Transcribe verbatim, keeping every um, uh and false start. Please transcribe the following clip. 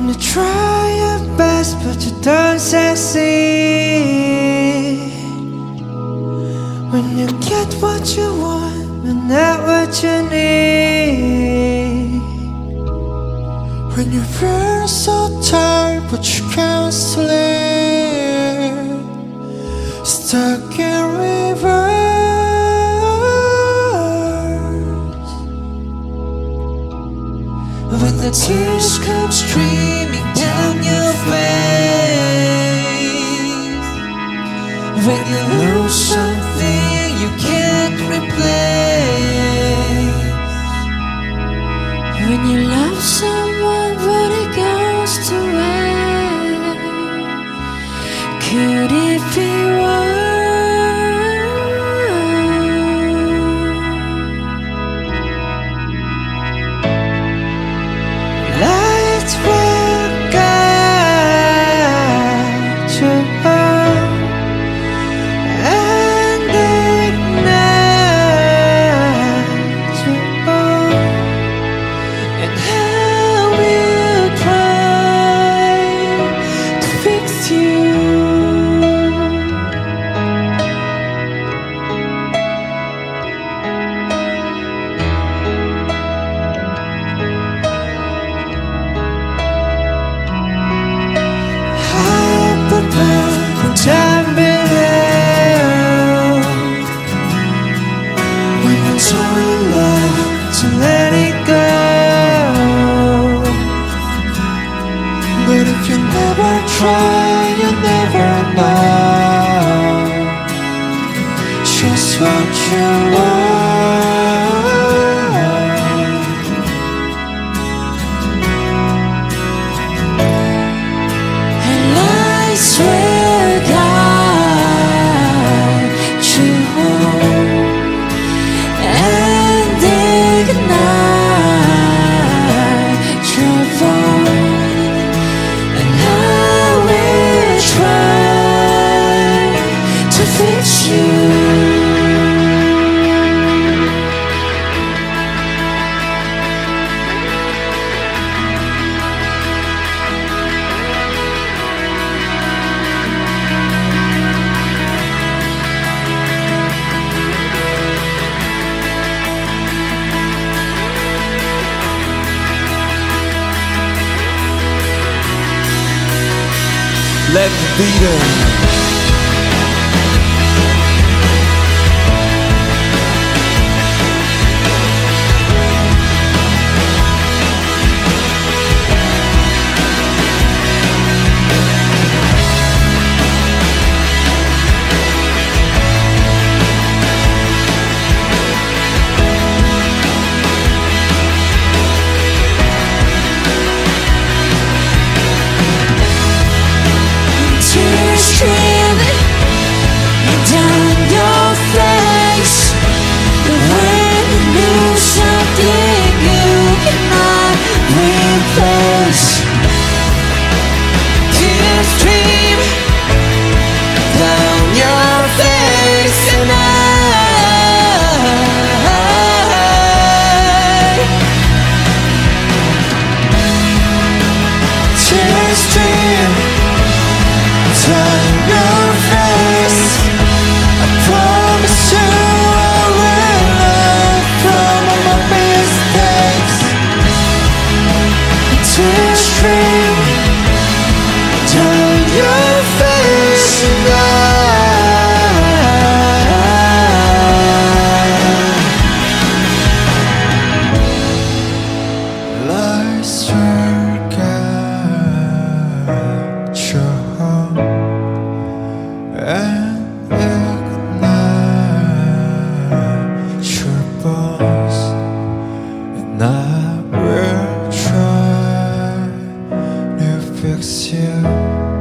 You try your best, but you don't succeed. When you get what you want, but not what you need. When you feel so tired, but you can't sleep. Stuck in reverse. When the tears come streaming down your face. When you lose something you can't replace. When you love someone but it goes to waste. Could it be worse? Lights will guide you home and ignite you home. And how we'll try to fix you. Time below. When you're so in love to let it go. But if you never try, you never know just what you want. And I swear Let the beat in. Streaming down your face. When you lose something you cannot replace. Tears stream down your face. And I Tears stream down your face. I promise you I will learn from all my mistakes. Tears stream down your face. And I lies will guide you home and ignite your bones. And I will try to fix you.